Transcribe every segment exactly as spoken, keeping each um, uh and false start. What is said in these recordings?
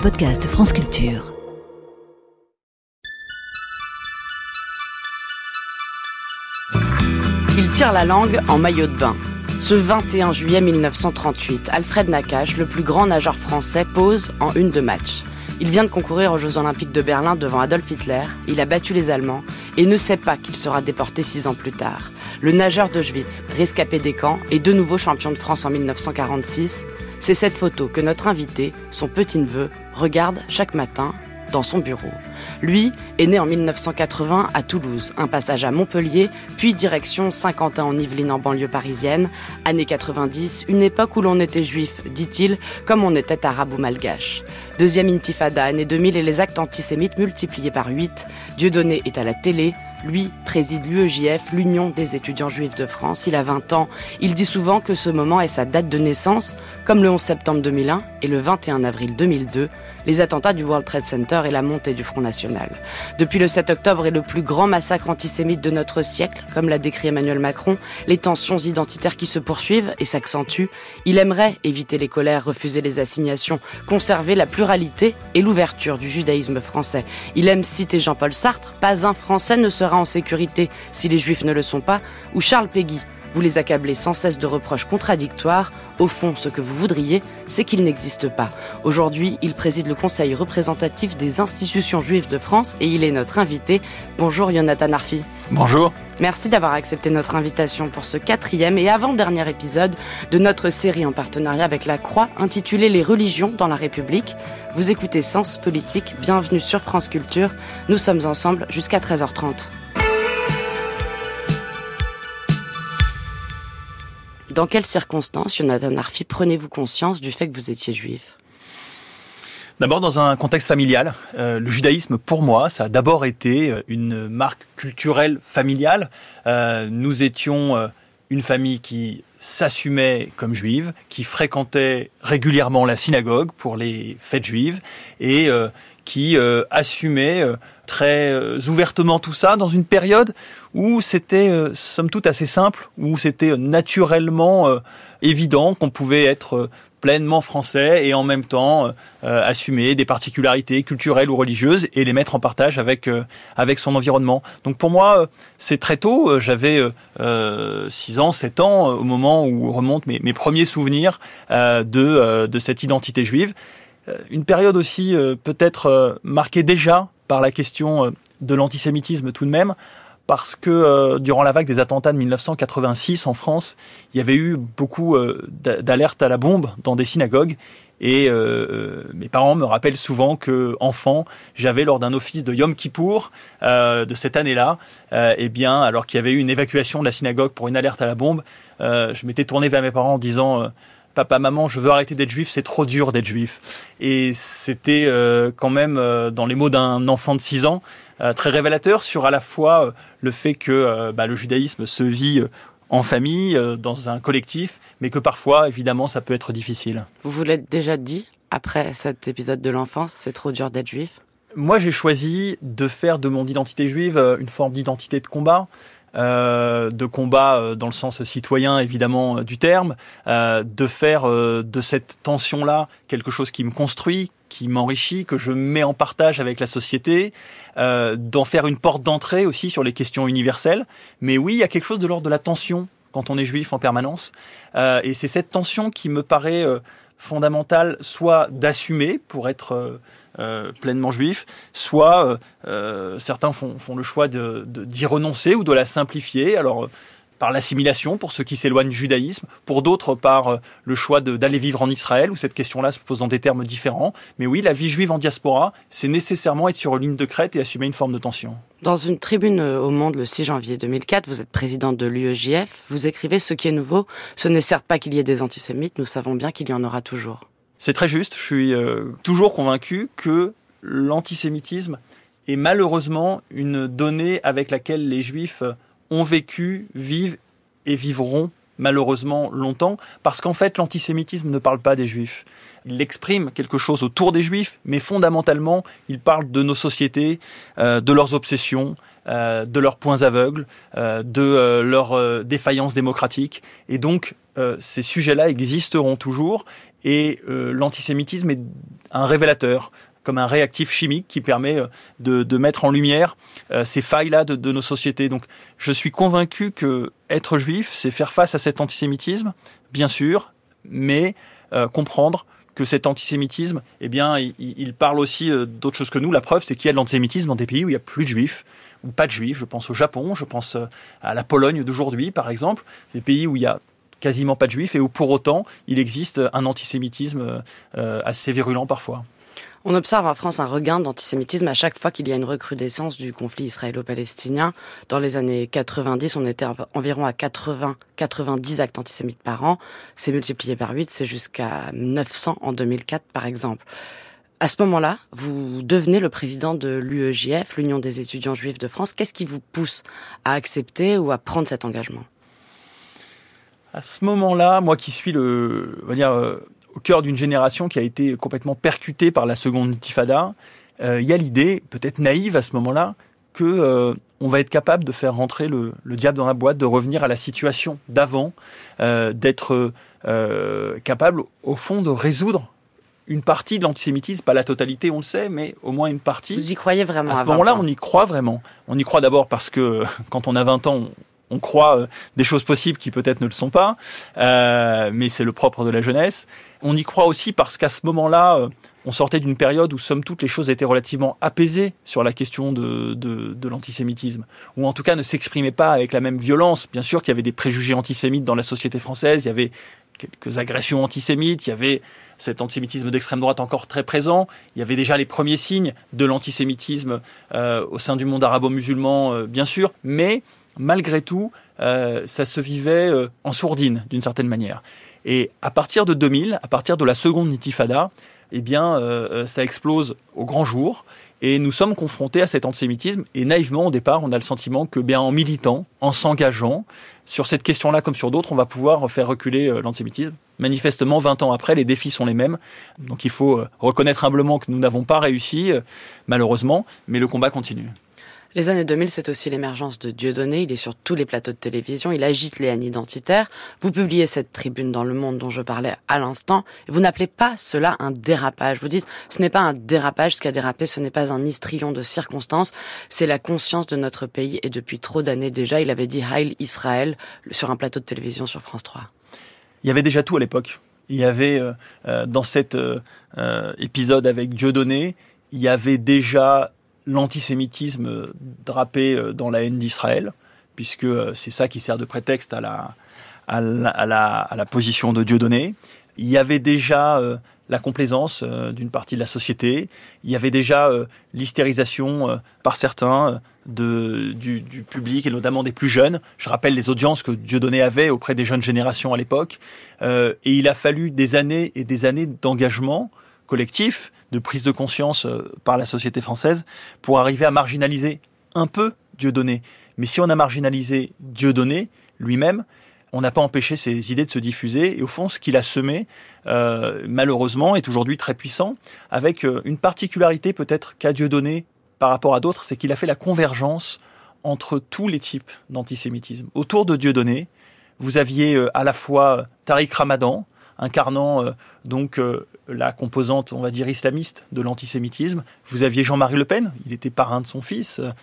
podcast France Culture. Il tire la langue en maillot de bain. Ce vingt et un juillet mille neuf cent trente-huit, Alfred Nakache, le plus grand nageur français, pose en une de match. Il vient de concourir aux Jeux Olympiques de Berlin devant Adolf Hitler, il a battu les Allemands et ne sait pas qu'il sera déporté six ans plus tard. Le nageur d'Auschwitz, rescapé des camps et de nouveau champion de France en mille neuf cent quarante-six, c'est cette photo que notre invité, son petit-neveu, regarde chaque matin dans son bureau. Lui est né en mille neuf cent quatre-vingts à Toulouse, un passage à Montpellier, puis direction Saint-Quentin en Yvelines en banlieue parisienne. Années quatre-vingt-dix, une époque où l'on était juif, dit-il, comme on était arabe ou malgache. Deuxième intifada, année deux mille et les actes antisémites multipliés par huit. Dieudonné est à la télé, lui préside l'U E J F, l'Union des étudiants juifs de France. Il a vingt ans, il dit souvent que ce moment est sa date de naissance, comme le onze septembre deux mille un et le vingt et un avril deux mille deux. Les attentats du World Trade Center et la montée du Front National. Depuis le sept octobre et le plus grand massacre antisémite de notre siècle, comme l'a décrit Emmanuel Macron, les tensions identitaires qui se poursuivent et s'accentuent, il aimerait éviter les colères, refuser les assignations, conserver la pluralité et l'ouverture du judaïsme français. Il aime citer Jean-Paul Sartre, pas un Français ne sera en sécurité si les Juifs ne le sont pas, ou Charles Péguy. Vous les accablez sans cesse de reproches contradictoires. Au fond, ce que vous voudriez, c'est qu'il n'existe pas. Aujourd'hui, il préside le conseil représentatif des institutions juives de France et il est notre invité. Bonjour Yonatan Arfi. Bonjour. Merci d'avoir accepté notre invitation pour ce quatrième et avant-dernier épisode de notre série en partenariat avec La Croix intitulée « Les religions dans la République ». Vous écoutez Sens Politique, bienvenue sur France Culture. Nous sommes ensemble jusqu'à treize heures trente. Dans quelles circonstances, Yonatan Arfi, prenez-vous conscience du fait que vous étiez juif ? D'abord, dans un contexte familial. Euh, le judaïsme, pour moi, ça a d'abord été une marque culturelle familiale. Euh, nous étions euh, une famille qui s'assumait comme juive, qui fréquentait régulièrement la synagogue pour les fêtes juives et euh, qui euh, assumait euh, très euh, ouvertement tout ça dans une période où c'était, euh, somme toute, assez simple, où c'était naturellement euh, évident qu'on pouvait être euh, pleinement français et en même temps euh, assumer des particularités culturelles ou religieuses et les mettre en partage avec euh, avec son environnement. Donc pour moi, euh, c'est très tôt. Euh, j'avais euh, six ans, sept ans, euh, au moment où remontent mes, mes premiers souvenirs euh, de, euh, de cette identité juive. Euh, une période aussi euh, peut-être euh, marquée déjà par la question euh, de l'antisémitisme tout de même, parce que euh, durant la vague des attentats de mille neuf cent quatre-vingt-six en France, il y avait eu beaucoup euh, d'alertes à la bombe dans des synagogues. Et euh, mes parents me rappellent souvent que, enfant, j'avais lors d'un office de Yom Kippour euh, de cette année-là, euh, eh bien, alors qu'il y avait eu une évacuation de la synagogue pour une alerte à la bombe, euh, je m'étais tourné vers mes parents en disant euh, papa, maman, je veux arrêter d'être juif, c'est trop dur d'être juif. Et c'était euh, quand même, euh, dans les mots d'un enfant de six ans, euh, très révélateur sur à la fois euh, le fait que euh, bah, le judaïsme se vit euh, en famille, euh, dans un collectif, mais que parfois, évidemment, ça peut être difficile. Vous vous l'êtes déjà dit, après cet épisode de l'enfance, c'est trop dur d'être juif ? Moi, j'ai choisi de faire de mon identité juive une forme d'identité de combat. Euh, de combat euh, dans le sens citoyen évidemment euh, du terme, euh, de faire euh, de cette tension-là quelque chose qui me construit, qui m'enrichit, que je mets en partage avec la société, euh, d'en faire une porte d'entrée aussi sur les questions universelles. Mais oui, il y a quelque chose de l'ordre de la tension quand on est juif en permanence. Euh, et c'est cette tension qui me paraît euh, fondamentale, soit d'assumer pour être euh, euh, pleinement juif, soit euh, euh, certains font, font le choix de, de, d'y renoncer ou de la simplifier. Alors, euh, par l'assimilation, pour ceux qui s'éloignent du judaïsme, pour d'autres par euh, le choix de, d'aller vivre en Israël, où cette question-là se pose dans des termes différents. Mais oui, la vie juive en diaspora, c'est nécessairement être sur une ligne de crête et assumer une forme de tension. Dans une tribune au Monde le six janvier deux mille quatre, vous êtes présidente de l'U E J F, vous écrivez « Ce qui est nouveau, ce n'est certes pas qu'il y ait des antisémites, nous savons bien qu'il y en aura toujours ». C'est très juste, je suis euh, toujours convaincu que l'antisémitisme est malheureusement une donnée avec laquelle les juifs ont vécu, vivent et vivront malheureusement longtemps, parce qu'en fait l'antisémitisme ne parle pas des juifs. Il exprime quelque chose autour des juifs, mais fondamentalement il parle de nos sociétés, euh, de leurs obsessions, euh, de leurs points aveugles, euh, de euh, leurs euh, défaillances démocratiques. Et donc euh, ces sujets-là existeront toujours, et euh, l'antisémitisme est un révélateur, comme un réactif chimique qui permet de, de mettre en lumière euh, ces failles-là de, de nos sociétés. Donc, je suis convaincu que être juif, c'est faire face à cet antisémitisme, bien sûr, mais euh, comprendre que cet antisémitisme, eh bien, il, il parle aussi euh, d'autre chose que nous. La preuve, c'est qu'il y a de l'antisémitisme dans des pays où il n'y a plus de juifs, ou pas de juifs. Je pense au Japon, je pense euh, à la Pologne d'aujourd'hui, par exemple. C'est des pays où il y a quasiment pas de juifs et où, pour autant, il existe un antisémitisme euh, assez virulent parfois. On observe en France un regain d'antisémitisme à chaque fois qu'il y a une recrudescence du conflit israélo-palestinien. Dans les années quatre-vingt-dix, on était environ à quatre-vingts à quatre-vingt-dix actes antisémites par an. C'est multiplié par huit, c'est jusqu'à neuf cents en deux mille quatre, par exemple. À ce moment-là, vous devenez le président de l'U E J F, l'Union des étudiants juifs de France. Qu'est-ce qui vous pousse à accepter ou à prendre cet engagement ? À ce moment-là, moi qui suis le, on va dire, euh, au cœur d'une génération qui a été complètement percutée par la seconde intifada, euh, il y a l'idée, peut-être naïve à ce moment-là, que euh, on va être capable de faire rentrer le, le diable dans la boîte, de revenir à la situation d'avant, euh, d'être euh, capable, au fond, de résoudre une partie de l'antisémitisme, pas la totalité, on le sait, mais au moins une partie. Vous y croyez vraiment à ce moment-là, on y croit vraiment. On y croit d'abord parce que quand on a vingt ans, on, on croit euh, des choses possibles qui peut-être ne le sont pas, euh, mais c'est le propre de la jeunesse. On y croit aussi parce qu'à ce moment-là, euh, on sortait d'une période où, somme toute, les choses étaient relativement apaisées sur la question de, de, de l'antisémitisme, ou en tout cas ne s'exprimaient pas avec la même violence. Bien sûr qu'il y avait des préjugés antisémites dans la société française, il y avait quelques agressions antisémites, il y avait cet antisémitisme d'extrême droite encore très présent, il y avait déjà les premiers signes de l'antisémitisme euh, au sein du monde arabo-musulman, euh, bien sûr, mais malgré tout, euh, ça se vivait euh, en sourdine, d'une certaine manière. Et à partir de deux mille, à partir de la seconde intifada, eh bien, euh, ça explose au grand jour. Et nous sommes confrontés à cet antisémitisme. Et naïvement, au départ, on a le sentiment que, bien, en militant, en s'engageant, sur cette question-là comme sur d'autres, on va pouvoir faire reculer euh, l'antisémitisme. Manifestement, vingt ans après, les défis sont les mêmes. Donc il faut euh, reconnaître humblement que nous n'avons pas réussi, euh, malheureusement, mais le combat continue. Les années deux mille, c'est aussi l'émergence de Dieudonné. Il est sur tous les plateaux de télévision. Il agite les haines identitaires. Vous publiez cette tribune dans Le Monde dont je parlais à l'instant. Et vous n'appelez pas cela un dérapage. Vous dites, ce n'est pas un dérapage. Ce qui a dérapé, ce n'est pas un histrion de circonstances. C'est la conscience de notre pays. Et depuis trop d'années déjà, il avait dit Heil Israël sur un plateau de télévision sur France trois. Il y avait déjà tout à l'époque. Il y avait, euh, dans cet euh, épisode avec Dieudonné, il y avait déjà l'antisémitisme drapé dans la haine d'Israël, puisque c'est ça qui sert de prétexte à la, à la, à la, à la position de Dieudonné. Il y avait déjà euh, la complaisance euh, d'une partie de la société. Il y avait déjà euh, l'hystérisation euh, par certains euh, de, du, du public, et notamment des plus jeunes. Je rappelle les audiences que Dieudonné avait auprès des jeunes générations à l'époque. Euh, et il a fallu des années et des années d'engagement collectif, de prise de conscience par la société française pour arriver à marginaliser un peu Dieudonné. Mais si on a marginalisé Dieudonné lui-même, on n'a pas empêché ses idées de se diffuser. Et au fond, ce qu'il a semé, euh, malheureusement, est aujourd'hui très puissant, avec une particularité peut-être qu'a Dieudonné par rapport à d'autres, c'est qu'il a fait la convergence entre tous les types d'antisémitisme. Autour de Dieudonné, vous aviez à la fois Tariq Ramadan, incarnant euh, donc euh, la composante, on va dire, islamiste de l'antisémitisme. Vous aviez Jean-Marie Le Pen, il était parrain de son fils, euh,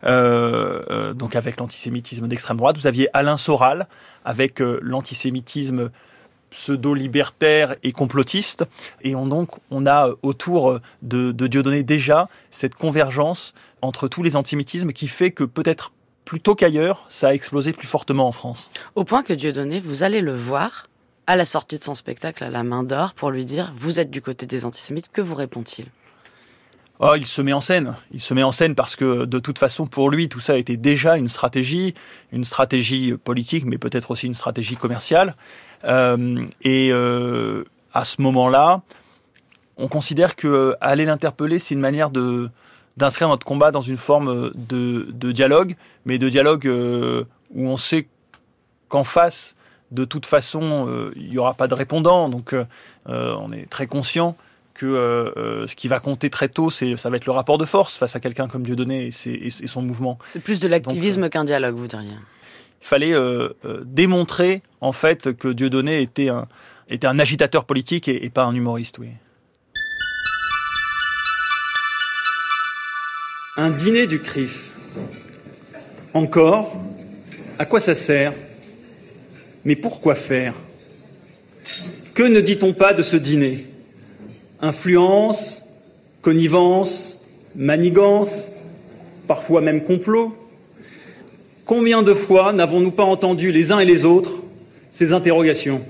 euh, donc avec l'antisémitisme d'extrême droite. Vous aviez Alain Soral, avec euh, l'antisémitisme pseudo-libertaire et complotiste. Et on, donc, on a autour de, de Dieudonné déjà cette convergence entre tous les antisémitismes qui fait que peut-être plutôt qu'ailleurs, ça a explosé plus fortement en France. Au point que Dieudonné, vous allez le voir à la sortie de son spectacle à la Main d'Or pour lui dire « Vous êtes du côté des antisémites », que vous répond-il ? Oh, il se met en scène. Il se met en scène parce que, de toute façon, pour lui, tout ça était déjà une stratégie, une stratégie politique, mais peut-être aussi une stratégie commerciale. Euh, et euh, à ce moment-là, on considère que aller l'interpeller, c'est une manière de d'inscrire notre combat dans une forme de, de dialogue, mais de dialogue euh, où on sait qu'en face, de toute façon, euh, il n'y aura pas de répondant. Donc, euh, on est très conscient que euh, euh, ce qui va compter très tôt, c'est, ça va être le rapport de force face à quelqu'un comme Dieudonné et, ses, et, et son mouvement. C'est plus de l'activisme Donc, euh, qu'un dialogue, vous diriez. Il fallait euh, euh, démontrer, en fait, que Dieudonné était un, était un agitateur politique et, et pas un humoriste, oui. Un dîner du C R I F. Encore, à quoi ça sert? Mais pourquoi faire? Que ne dit-on pas de ce dîner? Influence, connivence, manigance, parfois même complot. Combien de fois n'avons-nous pas entendu les uns et les autres ces interrogations?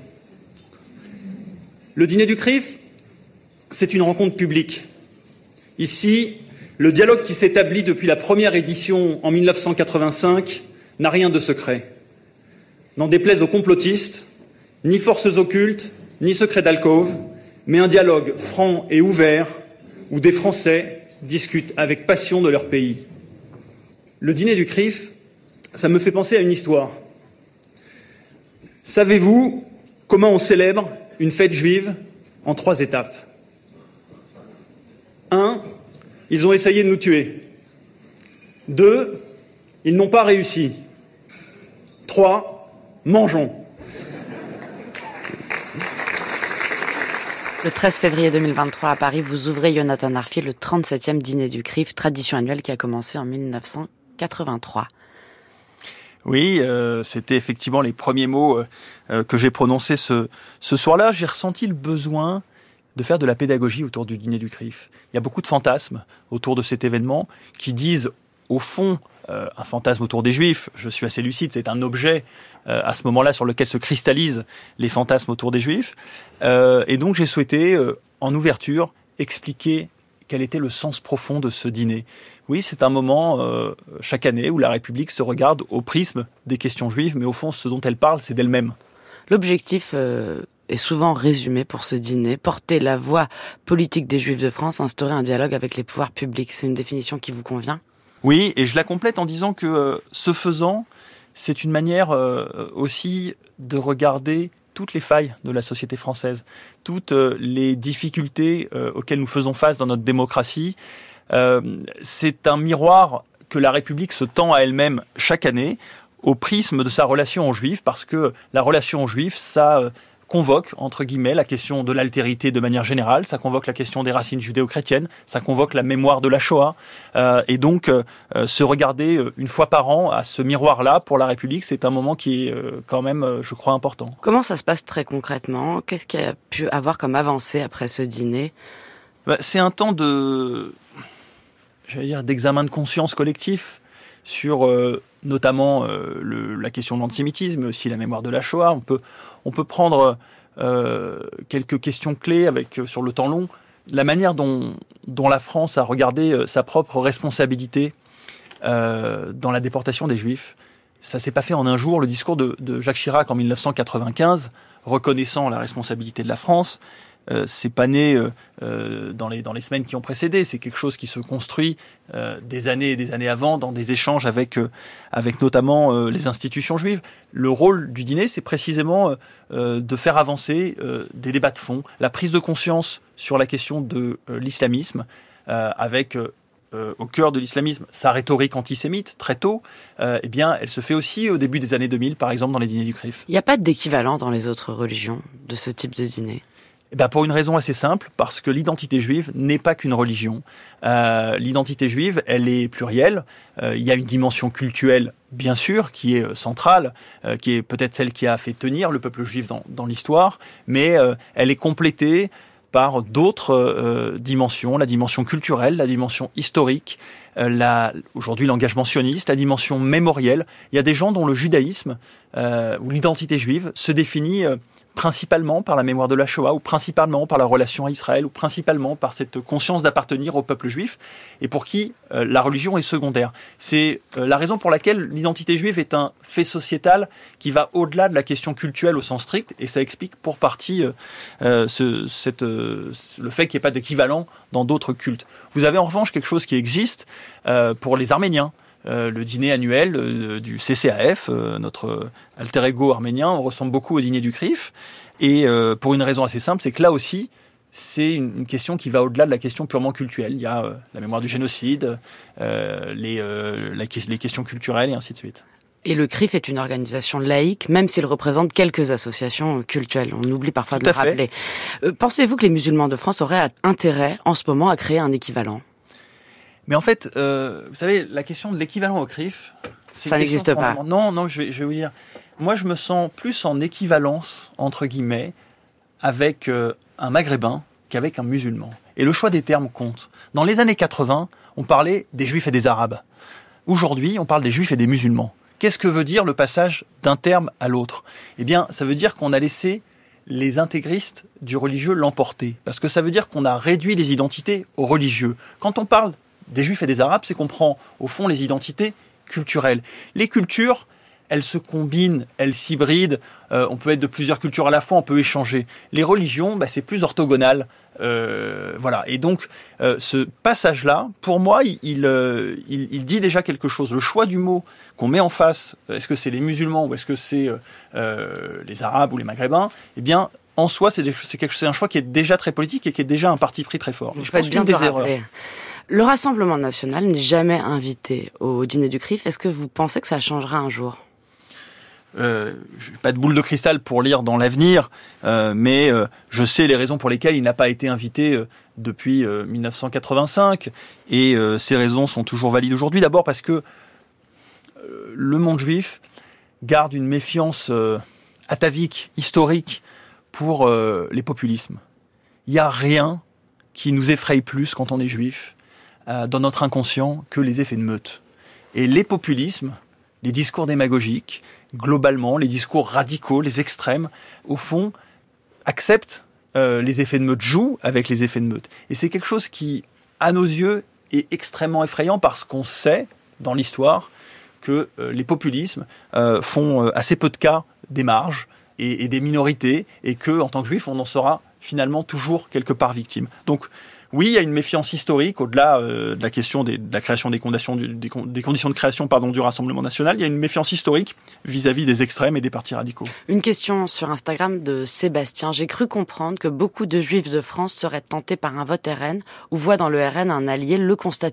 Le dîner du C R I F, c'est une rencontre publique. Ici, le dialogue qui s'établit depuis la première édition en mille neuf cent quatre-vingt-cinq n'a rien de secret. N'en déplaise aux complotistes, ni forces occultes, ni secrets d'alcôve, mais un dialogue franc et ouvert où des Français discutent avec passion de leur pays. Le dîner du C R I F, ça me fait penser à une histoire. Savez-vous comment on célèbre une fête juive en trois étapes? Un, ils ont essayé de nous tuer. Deux, ils n'ont pas réussi. Trois, mangeons. Le treize février deux mille vingt-trois à Paris, vous ouvrez, Yonatan Arfi, le trente-septième dîner du C R I F, tradition annuelle qui a commencé en mille neuf cent quatre-vingt-trois. Oui, euh, c'était effectivement les premiers mots euh, que j'ai prononcés ce, ce soir-là. J'ai ressenti le besoin de faire de la pédagogie autour du dîner du C R I F. Il y a beaucoup de fantasmes autour de cet événement qui disent, au fond, euh, un fantasme autour des Juifs, je suis assez lucide, c'est un objet euh, à ce moment-là sur lequel se cristallisent les fantasmes autour des Juifs. Euh, et donc j'ai souhaité, euh, en ouverture, expliquer quel était le sens profond de ce dîner. Oui, c'est un moment, euh, chaque année, où la République se regarde au prisme des questions juives, mais au fond, ce dont elle parle, c'est d'elle-même. L'objectif euh, est souvent résumé pour ce dîner, porter la voix politique des Juifs de France, instaurer un dialogue avec les pouvoirs publics. C'est une définition qui vous convient? Oui, et je la complète en disant que, euh, ce faisant, c'est une manière euh, aussi de regarder toutes les failles de la société française, toutes euh, les difficultés euh, auxquelles nous faisons face dans notre démocratie. Euh, c'est un miroir que la République se tend à elle-même chaque année au prisme de sa relation aux Juifs, parce que la relation aux Juifs, ça euh, convoque, entre guillemets, la question de l'altérité de manière générale, ça convoque la question des racines judéo-chrétiennes, ça convoque la mémoire de la Shoah, euh, et donc euh, se regarder euh, une fois par an à ce miroir-là, pour la République, c'est un moment qui est euh, quand même, euh, je crois, important. Comment ça se passe très concrètement? Qu'est-ce qu'il y a pu avoir comme avancée après ce dîner? Bah, c'est un temps de, j'allais dire, d'examen de conscience collectif sur euh, notamment euh, le, la question de l'antisémitisme, mais aussi la mémoire de la Shoah. On peut, on peut prendre euh, quelques questions clés avec, euh, sur le temps long, la manière dont, dont la France a regardé euh, sa propre responsabilité euh, dans la déportation des Juifs. Ça s'est pas fait en un jour. Le discours de, de Jacques Chirac en mille neuf cent quatre-vingt-quinze, reconnaissant la responsabilité de la France, Euh, c'est pas né euh, dans les dans les semaines qui ont précédé. C'est quelque chose qui se construit euh, des années et des années avant, dans des échanges avec euh, avec notamment euh, les institutions juives. Le rôle du dîner, c'est précisément euh, de faire avancer euh, des débats de fond, la prise de conscience sur la question de euh, l'islamisme, euh, avec euh, Euh, au cœur de l'islamisme, sa rhétorique antisémite, très tôt, euh, eh bien, elle se fait aussi au début des années deux mille, par exemple, dans les dîners du C R I F. Il n'y a pas d'équivalent dans les autres religions de ce type de dîner? Eh ben pour une raison assez simple, parce que l'identité juive n'est pas qu'une religion. Euh, l'identité juive, elle est plurielle. Euh, il y a une dimension cultuelle, bien sûr, qui est centrale, euh, qui est peut-être celle qui a fait tenir le peuple juif dans, dans l'histoire, mais euh, elle est complétée par d'autres euh, dimensions, la dimension culturelle, la dimension historique, euh, la, aujourd'hui l'engagement sioniste, la dimension mémorielle. Il y a des gens dont le judaïsme euh, ou l'identité juive se définit euh, principalement par la mémoire de la Shoah, ou principalement par la relation à Israël, ou principalement par cette conscience d'appartenir au peuple juif, et pour qui euh, la religion est secondaire. C'est euh, la raison pour laquelle l'identité juive est un fait sociétal qui va au-delà de la question cultuelle au sens strict, et ça explique pour partie euh, ce, cette, euh, le fait qu'il n'y ait pas d'équivalent dans d'autres cultes. Vous avez en revanche quelque chose qui existe euh, pour les Arméniens. Euh, le dîner annuel euh, du C C A F, euh, notre alter ego arménien, on ressemble beaucoup au dîner du C R I F. Et euh, pour une raison assez simple, c'est que là aussi, c'est une, une question qui va au-delà de la question purement culturelle. Il y a euh, la mémoire du génocide, euh, les, euh, la, les questions culturelles et ainsi de suite. Et le C R I F est une organisation laïque, même s'il représente quelques associations cultuelles. On oublie parfois de le rappeler. Euh, pensez-vous que les musulmans de France auraient intérêt, en ce moment, à créer un équivalent ? Mais en fait, euh, vous savez, la question de l'équivalent au C R I F... Ça n'existe pas. Non, non, je vais, je vais vous dire. Moi, je me sens plus en équivalence, entre guillemets, avec euh, un maghrébin qu'avec un musulman. Et le choix des termes compte. Dans les années quatre-vingts, on parlait des juifs et des arabes. Aujourd'hui, on parle des juifs et des musulmans. Qu'est-ce que veut dire le passage d'un terme à l'autre ? Eh bien, ça veut dire qu'on a laissé les intégristes du religieux l'emporter. Parce que ça veut dire qu'on a réduit les identités aux religieux. Quand on parle des juifs et des arabes, c'est qu'on prend, au fond, les identités culturelles. Les cultures, elles se combinent, elles s'hybrident. Euh, on peut être de plusieurs cultures à la fois, on peut échanger. Les religions, bah, c'est plus orthogonal. Euh, voilà. Et donc, euh, ce passage-là, pour moi, il, il, euh, il, il dit déjà quelque chose. Le choix du mot qu'on met en face, est-ce que c'est les musulmans ou est-ce que c'est euh, les arabes ou les maghrébins ? Eh bien, en soi, c'est, c'est, quelque, c'est un choix qui est déjà très politique et qui est déjà un parti pris très fort. Je, je pense bien des erreurs. Le Rassemblement national n'est jamais invité au dîner du C R I F. Est-ce que vous pensez que ça changera un jour ? Euh, je n'ai pas de boule de cristal pour lire dans l'avenir, euh, mais euh, je sais les raisons pour lesquelles il n'a pas été invité euh, depuis euh, dix-neuf cent quatre-vingt-cinq, et euh, ces raisons sont toujours valides aujourd'hui. D'abord parce que euh, le monde juif garde une méfiance euh, atavique, historique, pour euh, les populismes. Il n'y a rien qui nous effraie plus quand on est juif, euh, dans notre inconscient, que les effets de meute. Et les populismes, les discours démagogiques, globalement, les discours radicaux, les extrêmes, au fond, acceptent euh, les effets de meute, jouent avec les effets de meute. Et c'est quelque chose qui, à nos yeux, est extrêmement effrayant parce qu'on sait, dans l'histoire, que euh, les populismes euh, font euh, assez peu de cas des marges et, et des minorités, et que, en tant que juif, on en sera finalement toujours quelque part victime. Donc, oui, il y a une méfiance historique au-delà euh, de la question des, de la création des conditions, du, des, des conditions de création pardon, du Rassemblement national. Il y a une méfiance historique vis-à-vis des extrêmes et des partis radicaux. Une question sur Instagram de Sébastien. J'ai cru comprendre que beaucoup de juifs de France seraient tentés par un vote R N ou voient dans le R N un allié. Le constatez-vous ?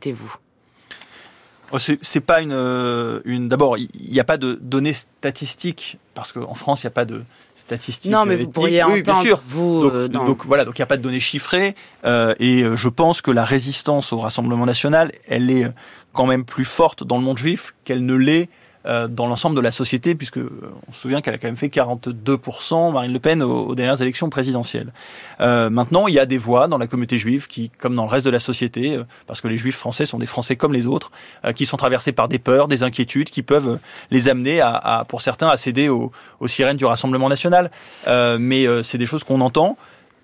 Oh, c'est, c'est pas une, une. D'abord, il n'y a pas de données statistiques parce qu'en France, il n'y a pas de statistiques. Non, mais vous ethniques. pourriez oui, entendre, bien sûr. vous. Donc, euh, dans... donc voilà, donc il n'y a pas de données chiffrées euh, et je pense que la résistance au Rassemblement national, elle est quand même plus forte dans le monde juif qu'elle ne l'est euh, dans l'ensemble de la société, puisque euh, on se souvient qu'elle a quand même fait quarante-deux pour cent, Marine Le Pen, aux, aux dernières élections présidentielles. Euh, maintenant, il y a des voix dans la communauté juive qui, comme dans le reste de la société, euh, parce que les juifs français sont des Français comme les autres, euh, qui sont traversés par des peurs, des inquiétudes, qui peuvent les amener, à, à pour certains, à céder aux, aux sirènes du Rassemblement national. Euh, mais euh, c'est des choses qu'on entend.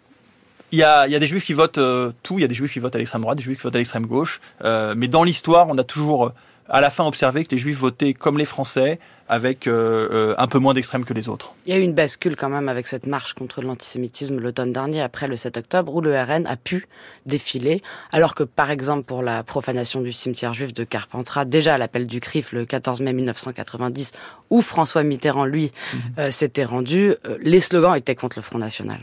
Il y a, il y a des juifs qui votent euh, tout, il y a des juifs qui votent à l'extrême droite, des juifs qui votent à l'extrême gauche. Euh, mais dans l'histoire, on a toujours, euh, à la fin, observé que les juifs votaient comme les Français, avec euh, euh, un peu moins d'extrême que les autres. Il y a eu une bascule quand même avec cette marche contre l'antisémitisme l'automne dernier, après le sept octobre, où le R N a pu défiler, alors que, par exemple, pour la profanation du cimetière juif de Carpentras, déjà à l'appel du C R I F le quatorze mai dix-neuf cent quatre-vingt-dix, où François Mitterrand, lui, mmh. euh, s'était rendu, euh, les slogans étaient contre le Front National.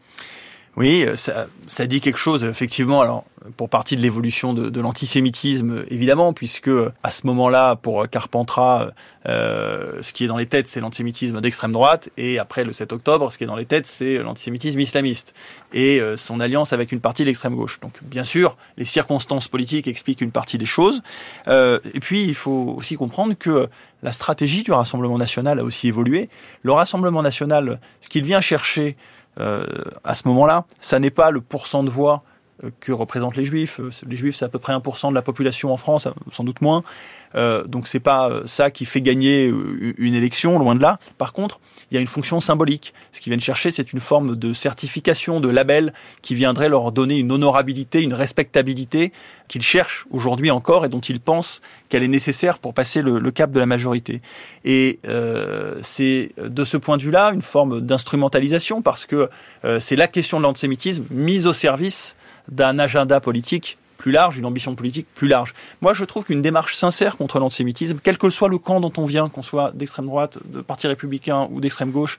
Oui, ça, ça dit quelque chose, effectivement, alors, pour partie de l'évolution de, de l'antisémitisme, évidemment, puisque à ce moment-là, pour Carpentras, euh, ce qui est dans les têtes, c'est l'antisémitisme d'extrême droite, et après le sept octobre, ce qui est dans les têtes, c'est l'antisémitisme islamiste, et euh, son alliance avec une partie de l'extrême gauche. Donc, bien sûr, les circonstances politiques expliquent une partie des choses, euh, et puis il faut aussi comprendre que la stratégie du Rassemblement national a aussi évolué. Le Rassemblement national, ce qu'il vient chercher Euh, à ce moment-là, ça n'est pas le pourcent de voix euh, que représentent les Juifs. Les Juifs, c'est à peu près un pour cent de la population en France, sans doute moins. Euh, donc c'est pas ça qui fait gagner une élection, loin de là. Par contre, il y a une fonction symbolique. Ce qu'ils viennent chercher, c'est une forme de certification, de label qui viendrait leur donner une honorabilité, une respectabilité qu'ils cherchent aujourd'hui encore et dont ils pensent qu'elle est nécessaire pour passer le, le cap de la majorité. Et euh, c'est de ce point de vue-là une forme d'instrumentalisation parce que euh, c'est la question de l'antisémitisme mise au service d'un agenda politique plus large, une ambition politique plus large. Moi, je trouve qu'une démarche sincère contre l'antisémitisme, quel que soit le camp dont on vient, qu'on soit d'extrême droite, de parti républicain ou d'extrême gauche,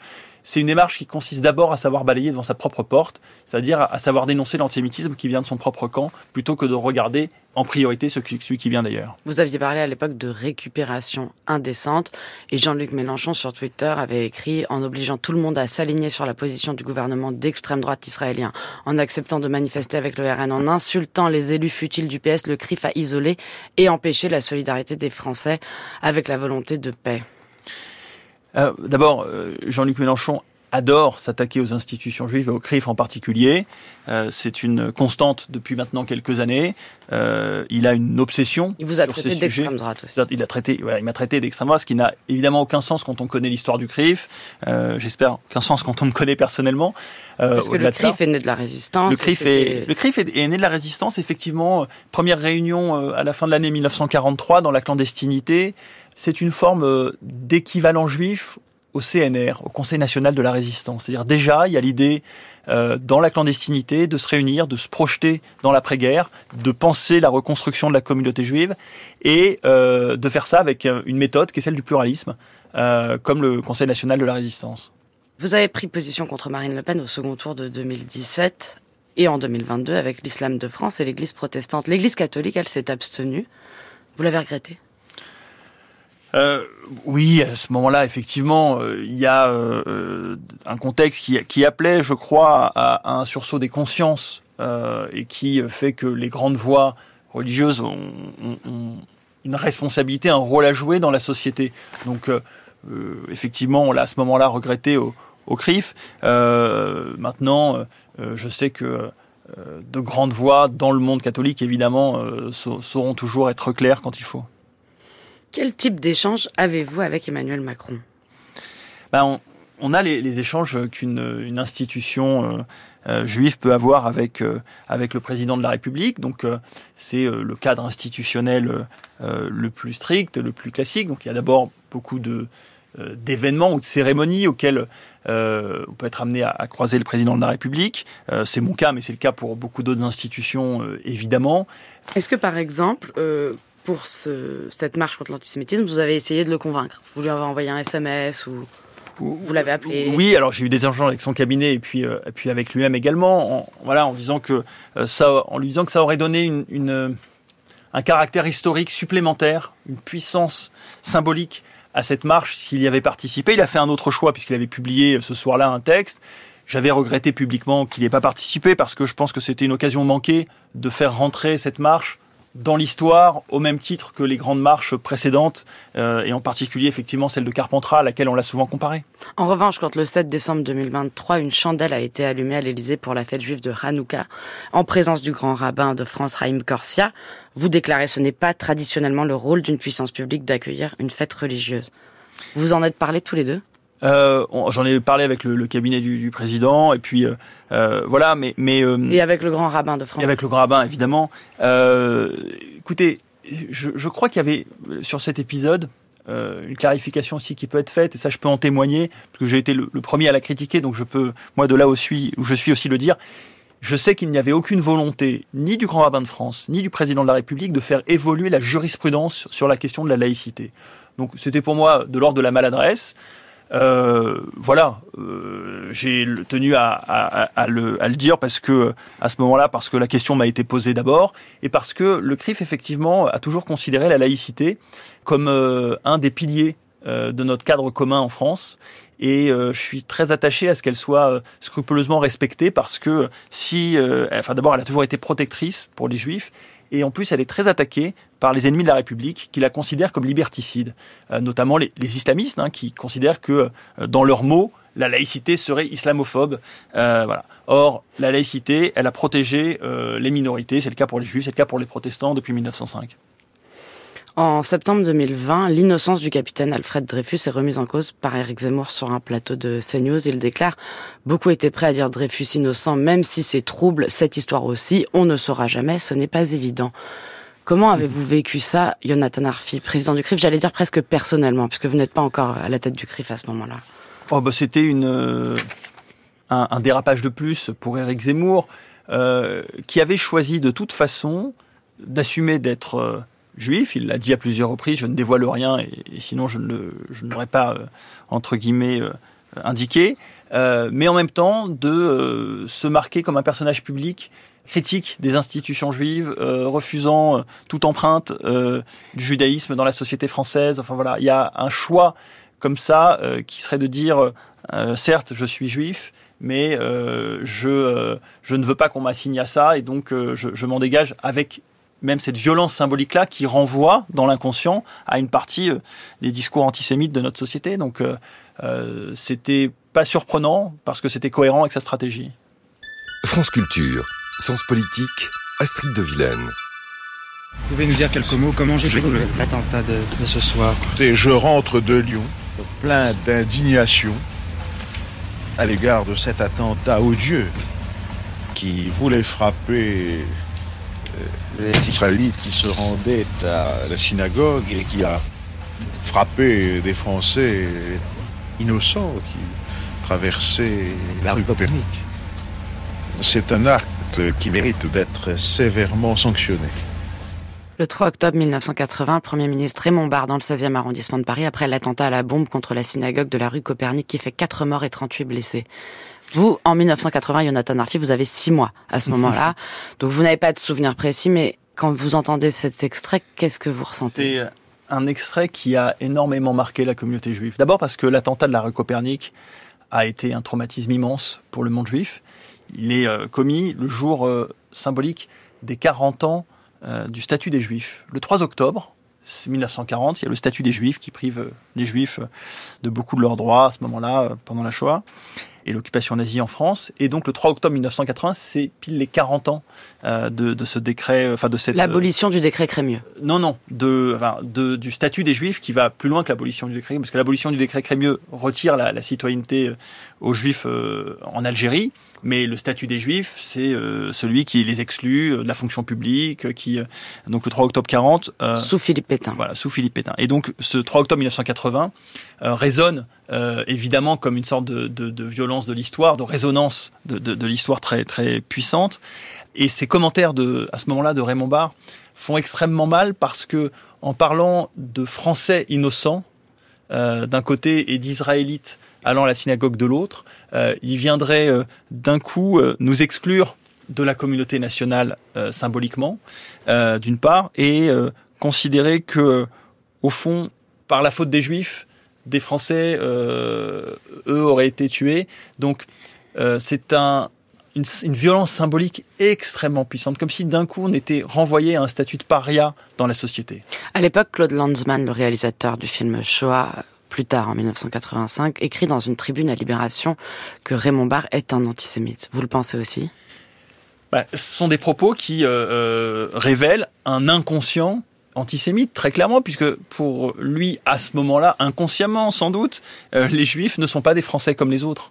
c'est une démarche qui consiste d'abord à savoir balayer devant sa propre porte, c'est-à-dire à savoir dénoncer l'antisémitisme qui vient de son propre camp, plutôt que de regarder en priorité celui qui vient d'ailleurs. Vous aviez parlé à l'époque de récupération indécente, et Jean-Luc Mélenchon sur Twitter avait écrit « En obligeant tout le monde à s'aligner sur la position du gouvernement d'extrême droite israélien, en acceptant de manifester avec le R N, en insultant les élus futiles du P S, le C R I F a isolé et empêché la solidarité des Français avec la volonté de paix. » Euh, d'abord, euh, Jean-Luc Mélenchon adore s'attaquer aux institutions juives et au C R I F en particulier. Euh, c'est une constante depuis maintenant quelques années. Euh, il a une obsession. Il vous a sur traité ces d'extrême sujets. droite aussi. Il a traité, voilà, il m'a traité d'extrême droite, ce qui n'a évidemment aucun sens quand on connaît l'histoire du C R I F. Euh, j'espère aucun sens quand on me connaît personnellement. Euh, Parce que le C R I F est né de la résistance. Le C R I F est, le C R I F est, est né de la résistance, effectivement. Première réunion à la fin de l'année mille neuf cent quarante-trois dans la clandestinité. C'est une forme d'équivalent juif au C N R, au Conseil national de la résistance. C'est-à-dire déjà, il y a l'idée, euh, dans la clandestinité, de se réunir, de se projeter dans l'après-guerre, de penser la reconstruction de la communauté juive, et euh, de faire ça avec une méthode qui est celle du pluralisme, euh, comme le Conseil national de la résistance. Vous avez pris position contre Marine Le Pen au second tour de deux mille dix-sept et en deux mille vingt-deux avec l'Islam de France et l'Église protestante. L'Église catholique, elle s'est abstenue. Vous l'avez regretté ? Euh, oui, à ce moment-là, effectivement, euh, il y a euh, un contexte qui, qui appelait, je crois, à, à un sursaut des consciences euh, et qui fait que les grandes voix religieuses ont, ont, ont une responsabilité, un rôle à jouer dans la société. Donc, euh, euh, effectivement, on l'a à ce moment-là regretté au, au C R I F. Euh, maintenant, euh, je sais que euh, de grandes voix dans le monde catholique, évidemment, euh, sauront toujours être claires quand il faut. Quel type d'échange avez-vous avec Emmanuel Macron ? Ben, on, on a les, les échanges qu'une une institution euh, euh, juive peut avoir avec, euh, avec le président de la République. Donc, euh, c'est euh, le cadre institutionnel euh, le plus strict, le plus classique. Donc, il y a d'abord beaucoup de, euh, d'événements ou de cérémonies auxquelles euh, on peut être amené à, à croiser le président de la République. Euh, c'est mon cas, mais c'est le cas pour beaucoup d'autres institutions, euh, évidemment. Est-ce que, par exemple... Euh pour ce, cette marche contre l'antisémitisme, vous avez essayé de le convaincre? Vous lui avez envoyé un S M S ou vous l'avez appelé? Oui, alors j'ai eu des échanges avec son cabinet et puis, euh, et puis avec lui-même également, en, voilà, en, disant que, euh, ça, en lui disant que ça aurait donné une, une, un caractère historique supplémentaire, une puissance symbolique à cette marche s'il y avait participé. Il a fait un autre choix puisqu'il avait publié ce soir-là un texte. J'avais regretté publiquement qu'il n'ait pas participé parce que je pense que c'était une occasion manquée de faire rentrer cette marche dans l'histoire, au même titre que les grandes marches précédentes, euh, et en particulier effectivement celle de Carpentras, à laquelle on l'a souvent comparée. En revanche, quand le sept décembre deux mille vingt-trois, une chandelle a été allumée à l'Élysée pour la fête juive de Hanouka, en présence du grand rabbin de France, Haïm Korsia, vous déclarez ce n'est pas traditionnellement le rôle d'une puissance publique d'accueillir une fête religieuse. Vous en êtes parlé tous les deux ? Euh, on, j'en ai parlé avec le, le cabinet du, du président et puis euh, euh, voilà, mais mais euh, et avec le grand rabbin de France. Et avec le grand rabbin évidemment. Euh, écoutez, je, je crois qu'il y avait sur cet épisode euh, une clarification aussi qui peut être faite et ça je peux en témoigner parce que j'ai été le, le premier à la critiquer, donc je peux moi de là où je suis où je suis aussi le dire. Je sais qu'il n'y avait aucune volonté ni du grand rabbin de France ni du président de la République de faire évoluer la jurisprudence sur la question de la laïcité. Donc c'était pour moi de l'ordre de la maladresse. Euh, voilà, euh, j'ai tenu à, à, à, le, à le dire parce que à ce moment-là, parce que la question m'a été posée d'abord et parce que le C R I F effectivement a toujours considéré la laïcité comme euh, un des piliers euh, de notre cadre commun en France. Et euh, je suis très attaché à ce qu'elle soit euh, scrupuleusement respectée parce que si, euh, enfin d'abord, elle a toujours été protectrice pour les Juifs. Et en plus, elle est très attaquée par les ennemis de la République qui la considèrent comme liberticide, euh, notamment les, les islamistes hein, qui considèrent que, euh, dans leurs mots, la laïcité serait islamophobe. Euh, voilà. Or, la laïcité, elle a protégé euh, les minorités. C'est le cas pour les Juifs, c'est le cas pour les protestants depuis mille neuf cent cinq. En septembre deux mille vingt, l'innocence du capitaine Alfred Dreyfus est remise en cause par Éric Zemmour sur un plateau de CNews. Il déclare « Beaucoup étaient prêts à dire Dreyfus innocent, même si c'est trouble, cette histoire aussi, on ne saura jamais, ce n'est pas évident. » Comment avez-vous vécu ça, Yonatan Arfi, président du C R I F? J'allais dire presque personnellement, puisque vous n'êtes pas encore à la tête du C R I F à ce moment-là. Oh bah c'était une, euh, un, un dérapage de plus pour Éric Zemmour, euh, qui avait choisi de toute façon d'assumer d'être... Euh, juif, il l'a dit à plusieurs reprises, je ne dévoile rien et, et sinon je ne, le, je ne l'aurais pas, euh, entre guillemets, euh, indiqué. euh, mais en même temps de euh, se marquer comme un personnage public critique des institutions juives, euh, refusant euh, toute empreinte euh, du judaïsme dans la société française. Enfin voilà, il y a un choix comme ça euh, qui serait de dire euh, certes je suis juif, mais euh, je euh, je ne veux pas qu'on m'assigne à ça et donc euh, je, je m'en dégage, avec même cette violence symbolique-là qui renvoie dans l'inconscient à une partie euh, des discours antisémites de notre société. Donc euh, euh, c'était pas surprenant parce que c'était cohérent avec sa stratégie. France Culture, Sens Politique, Astrid de Vilaine. Vous pouvez nous dire quelques mots, comment j'ai vécu l'attentat de, de ce soir? Et je rentre de Lyon, plein d'indignation à l'égard de cet attentat odieux qui voulait frapper les Israélites qui se rendaient à la synagogue et qui a frappé des Français innocents qui traversaient la rue Copernic. C'est un acte qui mérite d'être sévèrement sanctionné. Le trois octobre mille neuf cent quatre-vingts, le Premier ministre Raymond Barre dans le seizième arrondissement de Paris après l'attentat à la bombe contre la synagogue de la rue Copernic qui fait quatre morts et trente-huit blessés. Vous, en mille neuf cent quatre-vingts, Jonathan Arfi, vous avez six mois à ce moment-là. Donc vous n'avez pas de souvenir précis, mais quand vous entendez cet extrait, qu'est-ce que vous ressentez ? C'est un extrait qui a énormément marqué la communauté juive. D'abord parce que l'attentat de la rue Copernic a été un traumatisme immense pour le monde juif. Il est euh, commis le jour euh, symbolique des quarante ans euh, du statut des Juifs. Le trois octobre mille neuf cent quarante, il y a le statut des Juifs qui prive euh, les Juifs euh, de beaucoup de leurs droits à ce moment-là, euh, pendant la Shoah et l'occupation nazie en France. Et donc le trois octobre mille neuf cent quatre-vingts, c'est pile les quarante ans euh, de, de ce décret, enfin de cette... L'abolition euh, du décret Crémieux. Non, non, de, enfin, de, du statut des Juifs qui va plus loin que l'abolition du décret, parce que l'abolition du décret Crémieux retire la, la citoyenneté aux Juifs euh, en Algérie, mais le statut des Juifs, c'est euh, celui qui les exclut euh, de la fonction publique, qui euh, donc le trois octobre quarante... Euh, sous Philippe Pétain. Voilà, sous Philippe Pétain. Et donc ce trois octobre mille neuf cent quatre-vingts euh, résonne euh, évidemment comme une sorte de, de, de violence de l'histoire, de résonance de, de, de l'histoire très, très puissante. Et ces commentaires de, à ce moment-là de Raymond Barre font extrêmement mal parce que en parlant de Français innocents euh, d'un côté et d'Israélites allant à la synagogue de l'autre, euh, il viendrait euh, d'un coup euh, nous exclure de la communauté nationale euh, symboliquement, euh, d'une part, et euh, considérer que, au fond, par la faute des Juifs, des Français, euh, eux, auraient été tués. Donc, euh, c'est un, une, une violence symbolique extrêmement puissante, comme si d'un coup on était renvoyé à un statut de paria dans la société. À l'époque, Claude Lanzmann, le réalisateur du film Shoah, plus tard, en mille neuf cent quatre-vingt-cinq, écrit dans une tribune à Libération que Raymond Barre est un antisémite. Vous le pensez aussi ? Bah, ce sont des propos qui euh, euh, révèlent un inconscient antisémite, très clairement, puisque pour lui, à ce moment-là, inconsciemment sans doute, euh, les Juifs ne sont pas des Français comme les autres.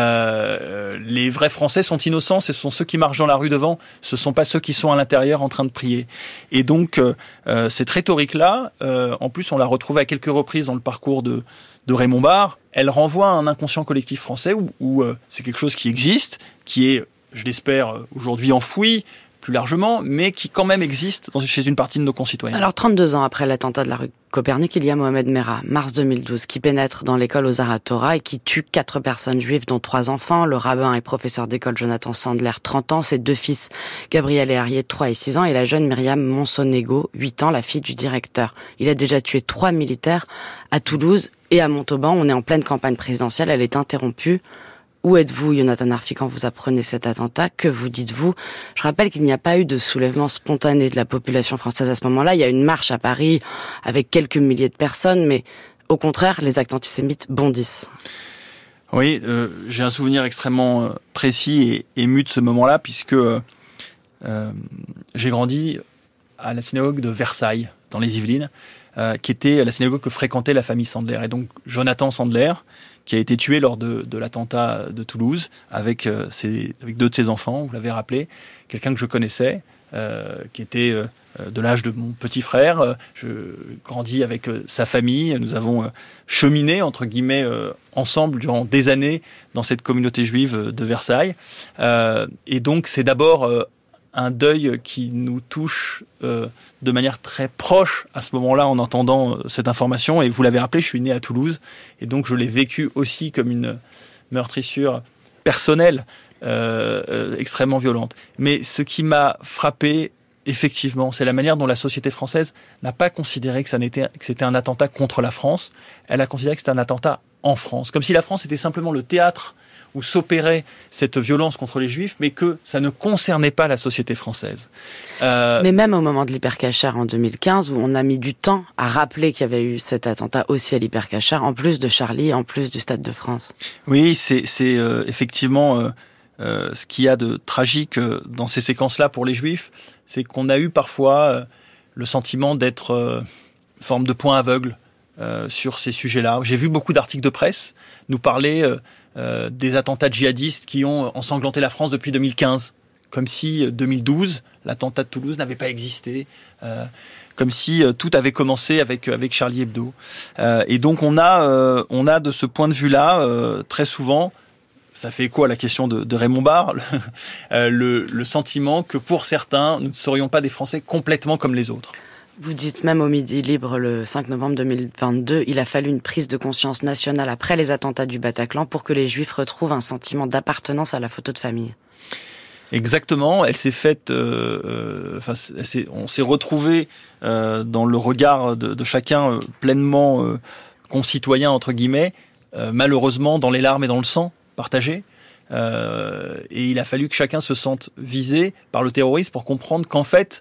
Euh, les vrais Français sont innocents, ce sont ceux qui marchent dans la rue devant, ce ne sont pas ceux qui sont à l'intérieur en train de prier. Et donc, euh, cette rhétorique-là, euh, en plus, on l'a retrouvée à quelques reprises dans le parcours de, de Raymond Barre, elle renvoie à un inconscient collectif français où, où euh, c'est quelque chose qui existe, qui est, je l'espère, aujourd'hui enfoui, plus largement, mais qui quand même existe dans, chez une partie de nos concitoyens. Alors, trente-deux ans après l'attentat de la rue Copernic, il y a Mohamed Merah, mars deux mille douze, qui pénètre dans l'école aux Torah et qui tue quatre personnes juives, dont trois enfants. Le rabbin et professeur d'école Jonathan Sandler, trente ans, ses deux fils, Gabriel et Arié, trois et six ans, et la jeune Myriam Monsonego, huit ans, la fille du directeur. Il a déjà tué trois militaires à Toulouse et à Montauban. On est en pleine campagne présidentielle, elle est interrompue. Où êtes-vous, Jonathan Arfi, quand vous apprenez cet attentat? Que vous dites-vous? Je rappelle qu'il n'y a pas eu de soulèvement spontané de la population française à ce moment-là. Il y a une marche à Paris avec quelques milliers de personnes, mais au contraire, les actes antisémites bondissent. Oui, euh, j'ai un souvenir extrêmement euh, précis et ému de ce moment-là, puisque euh, euh, j'ai grandi à la synagogue de Versailles, dans les Yvelines, euh, qui était la synagogue que fréquentait la famille Sandler. Et donc, Jonathan Sandler, qui a été tué lors de, de l'attentat de Toulouse avec, euh, ses, avec deux de ses enfants, vous l'avez rappelé, quelqu'un que je connaissais, euh, qui était euh, de l'âge de mon petit frère. Euh, je grandis avec euh, sa famille, nous avons euh, cheminé, entre guillemets, euh, ensemble durant des années dans cette communauté juive de Versailles. Euh, et donc, c'est d'abord euh, un deuil qui nous touche euh, de manière très proche à ce moment-là en entendant euh, cette information. Et vous l'avez rappelé, je suis né à Toulouse et donc je l'ai vécu aussi comme une, meurtrissure personnelle euh, euh, extrêmement violente. Mais ce qui m'a frappé, effectivement, c'est la manière dont la société française n'a pas considéré que, ça n'était, que c'était un attentat contre la France. Elle a considéré que c'était un attentat en France. Comme si la France était simplement le théâtre où s'opérait cette violence contre les Juifs, mais que ça ne concernait pas la société française. Euh... Mais même au moment de l'Hypercacher en deux mille quinze, où on a mis du temps à rappeler qu'il y avait eu cet attentat aussi à l'Hypercacher, en plus de Charlie, en plus du Stade de France. Oui, c'est, c'est euh, effectivement euh, euh, ce qu'il y a de tragique euh, dans ces séquences-là pour les Juifs, c'est qu'on a eu parfois euh, le sentiment d'être euh, une forme de point aveugle euh, sur ces sujets-là. J'ai vu beaucoup d'articles de presse nous parler euh, Euh, des attentats djihadistes qui ont ensanglanté la France depuis deux mille quinze, comme si euh, deux mille douze, l'attentat de Toulouse n'avait pas existé, euh, comme si euh, tout avait commencé avec avec Charlie Hebdo. Euh, et donc on a euh, on a de ce point de vue-là euh, très souvent, ça fait écho à la question de, de Raymond Barre, le, euh, le, le sentiment que pour certains nous ne serions pas des Français complètement comme les autres. Vous dites même au Midi Libre le cinq novembre deux mille vingt-deux, il a fallu une prise de conscience nationale après les attentats du Bataclan pour que les Juifs retrouvent un sentiment d'appartenance à la photo de famille. Exactement, elle s'est faite, euh, enfin, elle s'est, on s'est retrouvé euh, dans le regard de, de chacun euh, pleinement euh, concitoyen entre guillemets, euh, malheureusement dans les larmes et dans le sang partagé. Euh, et il a fallu que chacun se sente visé par le terrorisme pour comprendre qu'en fait,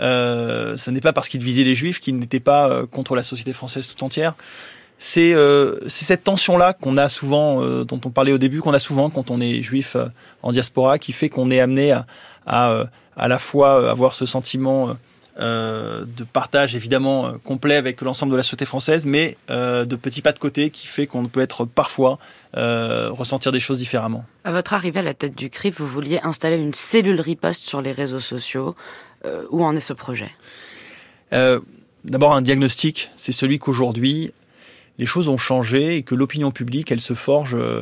euh, ce n'est pas parce qu'il visait les Juifs qu'il n'était pas euh, contre la société française tout entière. C'est, euh, c'est cette tension-là qu'on a souvent, euh, dont on parlait au début, qu'on a souvent quand on est juif euh, en diaspora, qui fait qu'on est amené à, à, à la fois avoir ce sentiment euh, de partage évidemment euh, complet avec l'ensemble de la société française, mais euh, de petits pas de côté qui fait qu'on peut être parfois euh, ressentir des choses différemment. À votre arrivée à la tête du C R I F, vous vouliez installer une cellule riposte sur les réseaux sociaux. Euh, où en est ce projet ? euh, D'abord un diagnostic, c'est celui qu'aujourd'hui les choses ont changé et que l'opinion publique, elle se forge euh,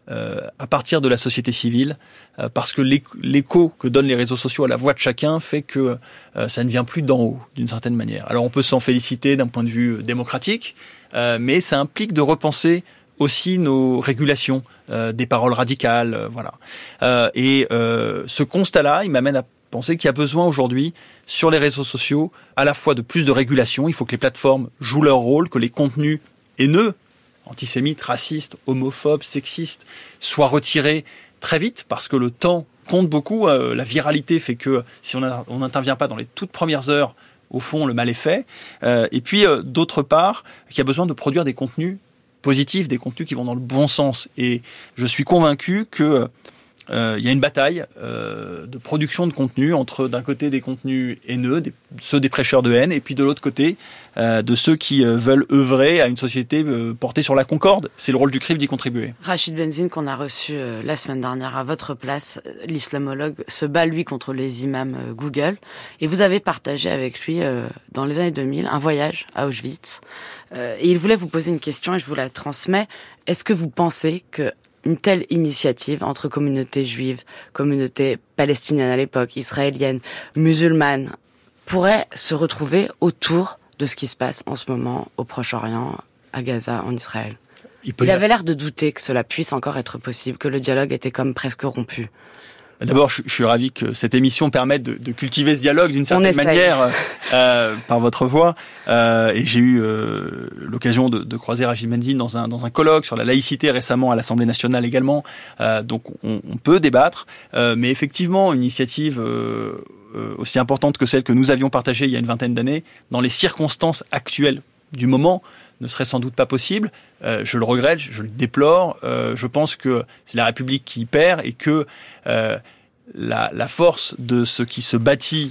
à partir de la société civile, euh, parce que l'écho que donnent les réseaux sociaux à la voix de chacun fait que euh, ça ne vient plus d'en haut, d'une certaine manière. Alors on peut s'en féliciter d'un point de vue démocratique, euh, mais ça implique de repenser aussi nos régulations, euh, des paroles radicales, euh, voilà. Euh, et euh, ce constat-là, il m'amène à penser qu'il y a besoin aujourd'hui, sur les réseaux sociaux, à la fois de plus de régulation. Il faut que les plateformes jouent leur rôle, que les contenus haineux, antisémites, racistes, homophobes, sexistes, soient retirés très vite, parce que le temps compte beaucoup. Euh, la viralité fait que si on n'intervient pas dans les toutes premières heures, au fond, le mal est fait. Euh, et puis, euh, d'autre part, qu'il y a besoin de produire des contenus positifs, des contenus qui vont dans le bon sens. Et je suis convaincu que Euh, il y a une bataille euh, de production de contenu entre d'un côté des contenus haineux, des, ceux des prêcheurs de haine, et puis de l'autre côté euh, de ceux qui euh, veulent œuvrer à une société euh, portée sur la concorde. C'est le rôle du C R I F d'y contribuer. Rachid Benzine, qu'on a reçu euh, la semaine dernière à votre place, l'islamologue se bat lui contre les imams euh, Google, et vous avez partagé avec lui euh, dans les années deux mille un voyage à Auschwitz, euh, et il voulait vous poser une question et je vous la transmets. Est-ce que vous pensez que une telle initiative entre communautés juives, communautés palestiniennes à l'époque, israéliennes, musulmanes, pourrait se retrouver autour de ce qui se passe en ce moment au Proche-Orient, à Gaza, en Israël ? Il, Il avait l'air de douter que cela puisse encore être possible, que le dialogue était comme presque rompu. D'abord, je, je suis ravi que cette émission permette de, de cultiver ce dialogue d'une certaine manière euh, par votre voix. Euh, et j'ai eu euh, l'occasion de, de croiser Rachid Benzine dans un dans un colloque sur la laïcité récemment à l'Assemblée nationale également. Euh, donc, on, on peut débattre, euh, mais effectivement, une initiative euh, euh, aussi importante que celle que nous avions partagée il y a une vingtaine d'années, dans les circonstances actuelles du moment, ne serait sans doute pas possible. Euh, je le regrette, je le déplore. Euh, je pense que c'est la République qui perd et que euh, la, la force de ce qui se bâtit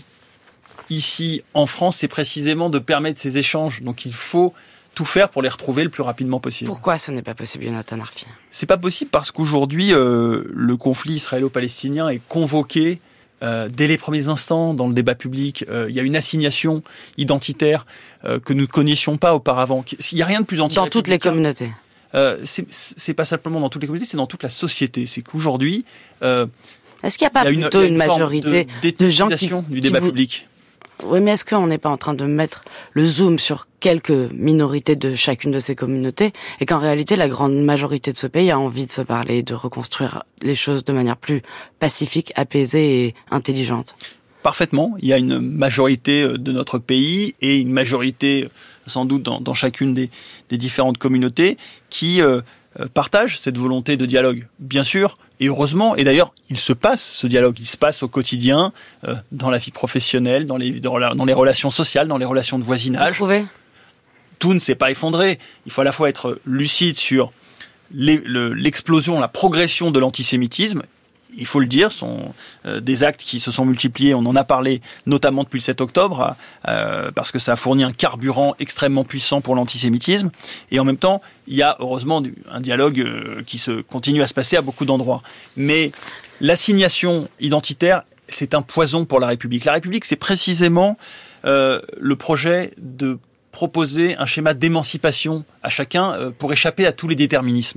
ici en France, c'est précisément de permettre ces échanges. Donc il faut tout faire pour les retrouver le plus rapidement possible. Pourquoi ce n'est pas possible, Jonathan Arfi ? C'est pas possible parce qu'aujourd'hui, euh, le conflit israélo-palestinien est convoqué Euh, dès les premiers instants dans le débat public. Euh, il y a une assignation identitaire euh, que nous ne connaissions pas auparavant. Il n'y a rien de plus anti-républicain. Dans toutes les communautés. Euh, c'est, c'est pas simplement dans toutes les communautés, c'est dans toute la société. C'est qu'aujourd'hui, euh, est-ce qu'il n'y a pas il y a plutôt une, une, une majorité de, de gens qui du débat qui vous... public. Oui, mais est-ce qu'on n'est pas en train de mettre le zoom sur quelques minorités de chacune de ces communautés et qu'en réalité, la grande majorité de ce pays a envie de se parler et de reconstruire les choses de manière plus pacifique, apaisée et intelligente? Parfaitement. Il y a une majorité de notre pays et une majorité, sans doute, dans, dans chacune des, des différentes communautés qui euh, partagent cette volonté de dialogue, bien sûr, et heureusement. Et d'ailleurs, il se passe ce dialogue, il se passe au quotidien, euh, dans la vie professionnelle, dans les, dans, la, dans les relations sociales, dans les relations de voisinage. Vous trouvez ? Tout ne s'est pas effondré. Il faut à la fois être lucide sur les, le, l'explosion, la progression de l'antisémitisme. Il faut le dire, sont euh, des actes qui se sont multipliés. On en a parlé notamment depuis le sept octobre, euh, parce que ça a fourni un carburant extrêmement puissant pour l'antisémitisme. Et en même temps, il y a heureusement un dialogue euh, qui se continue à se passer à beaucoup d'endroits. Mais l'assignation identitaire, c'est un poison pour la République. La République, c'est précisément euh, le projet de proposer un schéma d'émancipation à chacun euh, pour échapper à tous les déterminismes.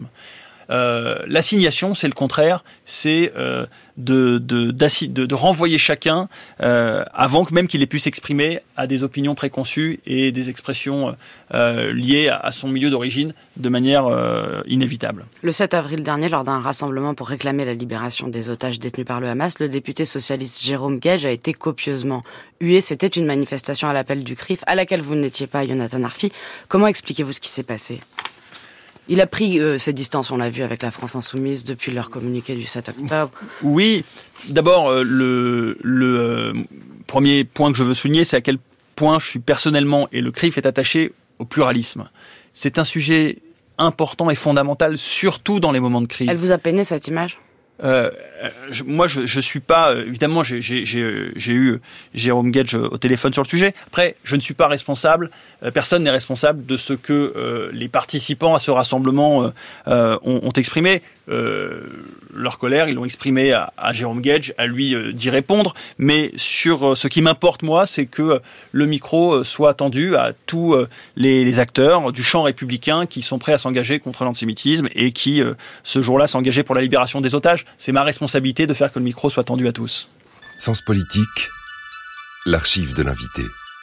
Euh, l'assignation, c'est le contraire, c'est euh, de, de, de, de renvoyer chacun euh, avant que même qu'il ait pu s'exprimer à des opinions préconçues et des expressions euh, liées à, à son milieu d'origine de manière euh, inévitable. Le sept avril dernier, lors d'un rassemblement pour réclamer la libération des otages détenus par le Hamas, le député socialiste Jérôme Guedj a été copieusement hué. C'était une manifestation à l'appel du C R I F à laquelle vous n'étiez pas, Yonatan Arfi. Comment expliquez-vous ce qui s'est passé ? Il a pris euh, ses distances, on l'a vu, avec la France Insoumise depuis leur communiqué du sept octobre. Oui, d'abord, euh, le, le euh, premier point que je veux souligner, c'est à quel point je suis personnellement, et le C R I F est attaché au pluralisme. C'est un sujet important et fondamental, surtout dans les moments de crise. Elle vous a peiné, cette image ? Euh, je, moi, je, je suis pas. Évidemment, j'ai, j'ai, j'ai, j'ai eu Jérôme Guedj au téléphone sur le sujet. Après, je ne suis pas responsable. Euh, personne n'est responsable de ce que euh, les participants à ce rassemblement euh, euh, ont, ont exprimé. Euh, leur colère, ils l'ont exprimé à, à Jérôme Guedj, à lui euh, d'y répondre. Mais sur euh, ce qui m'importe, moi, c'est que euh, le micro euh, soit tendu à tous euh, les, les acteurs du champ républicain qui sont prêts à s'engager contre l'antisémitisme et qui, euh, ce jour-là, s'engageaient pour la libération des otages. C'est ma responsabilité de faire que le micro soit tendu à tous. Sens politique, l'archive de l'invité.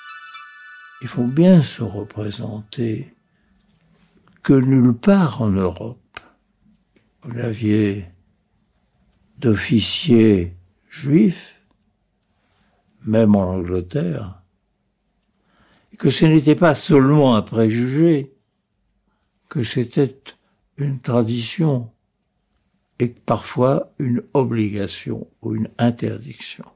Il faut bien se représenter que nulle part en Europe, vous n'aviez d'officiers juifs, même en Angleterre, et que ce n'était pas seulement un préjugé, que c'était une tradition, et parfois une obligation ou une interdiction.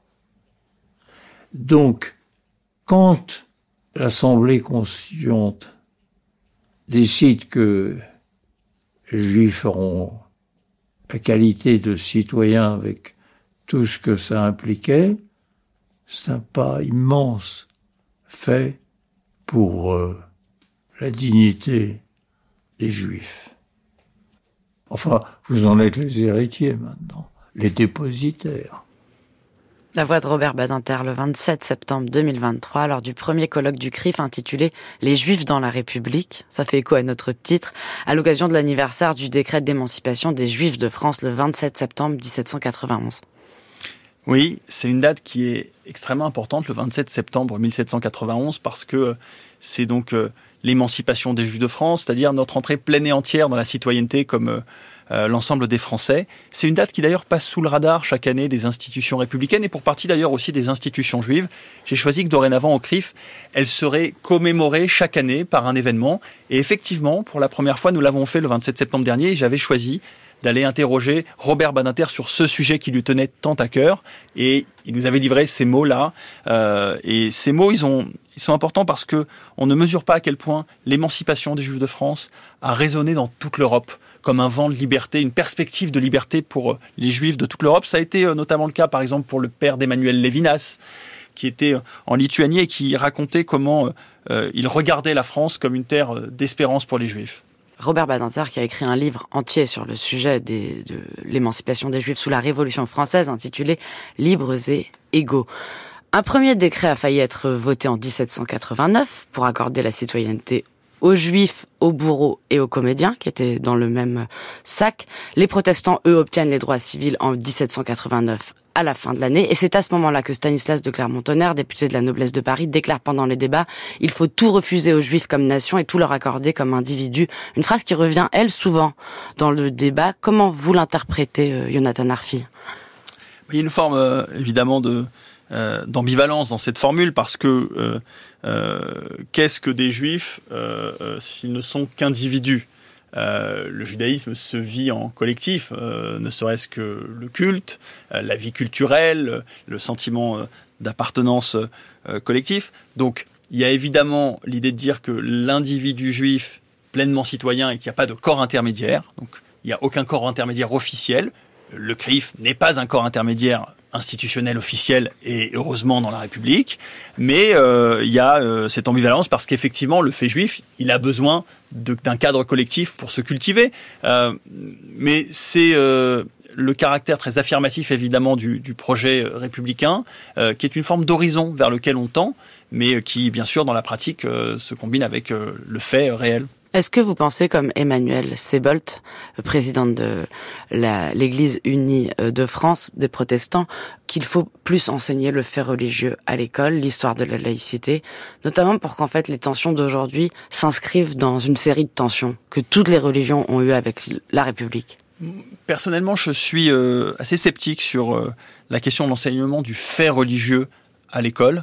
Donc, quand l'Assemblée constituante décide que les Juifs auront la qualité de citoyens avec tout ce que ça impliquait, c'est un pas immense fait pour euh, la dignité des Juifs. Enfin, vous en êtes les héritiers maintenant, les dépositaires. La voix de Robert Badinter le vingt-sept septembre deux mille vingt-trois, lors du premier colloque du C R I F intitulé « Les Juifs dans la République ». Ça fait écho à notre titre, à l'occasion de l'anniversaire du décret d'émancipation des Juifs de France le vingt-sept septembre dix-sept cent quatre-vingt-onze. Oui, c'est une date qui est extrêmement importante, le vingt-sept septembre mille sept cent quatre-vingt-onze, parce que c'est donc euh, l'émancipation des Juifs de France, c'est-à-dire notre entrée pleine et entière dans la citoyenneté comme euh, euh, l'ensemble des Français. C'est une date qui d'ailleurs passe sous le radar chaque année des institutions républicaines et pour partie d'ailleurs aussi des institutions juives. J'ai choisi que dorénavant au C R I F, elle serait commémorée chaque année par un événement. Et effectivement, pour la première fois, nous l'avons fait le vingt-sept septembre dernier et j'avais choisi d'aller interroger Robert Badinter sur ce sujet qui lui tenait tant à cœur. Et il nous avait livré ces mots-là. Euh, et ces mots, ils, ont, ils sont importants parce que on ne mesure pas à quel point l'émancipation des Juifs de France a résonné dans toute l'Europe comme un vent de liberté, une perspective de liberté pour les Juifs de toute l'Europe. Ça a été notamment le cas, par exemple, pour le père d'Emmanuel Levinas, qui était en Lituanie et qui racontait comment euh, il regardait la France comme une terre d'espérance pour les Juifs. Robert Badinter, qui a écrit un livre entier sur le sujet des, de l'émancipation des Juifs sous la Révolution française, intitulé « Libres et égaux ». Un premier décret a failli être voté en dix-sept cent quatre-vingt-neuf pour accorder la citoyenneté aux Juifs, aux bourreaux et aux comédiens, qui étaient dans le même sac. Les protestants, eux, obtiennent les droits civils en dix-sept cent quatre-vingt-neuf à la fin de l'année. Et c'est à ce moment-là que Stanislas de Clermont-Tonnerre, député de la noblesse de Paris, déclare pendant les débats « Il faut tout refuser aux Juifs comme nation et tout leur accorder comme individus ». Une phrase qui revient, elle, souvent dans le débat. Comment vous l'interprétez, euh, Jonathan Arfi ? Il y a une forme, euh, évidemment, de, euh, d'ambivalence dans cette formule, parce que euh, euh, qu'est-ce que des Juifs euh, euh, s'ils ne sont qu'individus ? Euh, le judaïsme se vit en collectif, euh, ne serait-ce que le culte, euh, la vie culturelle, le sentiment euh, d'appartenance euh, collectif. Donc, il y a évidemment l'idée de dire que l'individu juif pleinement citoyen et qu'il n'y a pas de corps intermédiaire, donc il n'y a aucun corps intermédiaire officiel. Le C R I F n'est pas un corps intermédiaire institutionnel officiel, et heureusement dans la République, mais euh, il y a euh, cette ambivalence parce qu'effectivement le fait juif, il a besoin de, d'un cadre collectif pour se cultiver, euh, mais c'est euh, le caractère très affirmatif évidemment du, du projet républicain, euh, qui est une forme d'horizon vers lequel on tend, mais qui bien sûr dans la pratique euh, se combine avec euh, le fait réel. Est-ce que vous pensez, comme Emmanuelle Seebold, présidente de la, l'Église unie de France des protestants, qu'il faut plus enseigner le fait religieux à l'école, l'histoire de la laïcité, notamment pour qu'en fait les tensions d'aujourd'hui s'inscrivent dans une série de tensions que toutes les religions ont eues avec la République ? Personnellement, je suis euh, assez sceptique sur euh, la question de l'enseignement du fait religieux à l'école.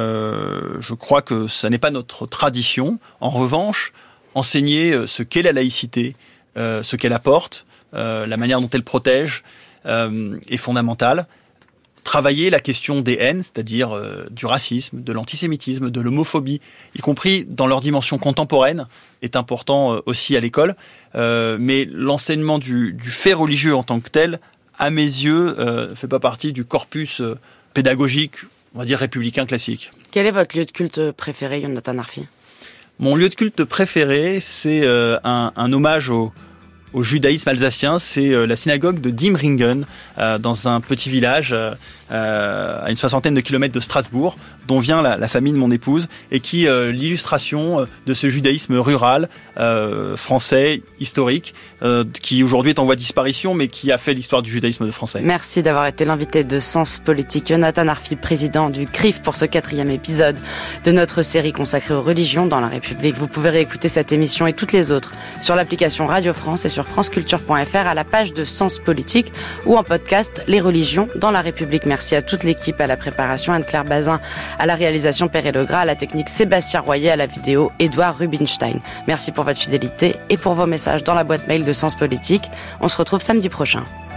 Euh, je crois que ça n'est pas notre tradition. En revanche, enseigner ce qu'est la laïcité, euh, ce qu'elle apporte, euh, la manière dont elle protège euh, est fondamentale. Travailler la question des haines, c'est-à-dire euh, du racisme, de l'antisémitisme, de l'homophobie, y compris dans leur dimension contemporaine, est important euh, aussi à l'école. Euh, mais l'enseignement du, du fait religieux en tant que tel, à mes yeux, ne euh, fait pas partie du corpus euh, pédagogique, on va dire républicain classique. Quel est votre lieu de culte préféré, Jonathan Arfi ? Mon lieu de culte préféré, c'est euh, un, un hommage au, au judaïsme alsacien. C'est euh, la synagogue de Diemringen, euh, dans un petit village euh, à une soixantaine de kilomètres de Strasbourg, dont vient la, la famille de mon épouse, et qui est euh, l'illustration de ce judaïsme rural, euh, français, historique, euh, qui aujourd'hui est en voie de disparition, mais qui a fait l'histoire du judaïsme français. Merci d'avoir été l'invité de Sens Politique, Jonathan Arfi, président du C R I F, pour ce quatrième épisode de notre série consacrée aux religions dans la République. Vous pouvez réécouter cette émission et toutes les autres sur l'application Radio France et sur franceculture point f r à la page de Sens Politique ou en podcast Les religions dans la République. Merci à toute l'équipe, à la préparation Anne-Claire Bazin, à la réalisation Perret Legras, à la technique Sébastien Royer, à la vidéo Édouard Rubinstein. Merci pour votre fidélité et pour vos messages dans la boîte mail de Sens Politique. On se retrouve samedi prochain.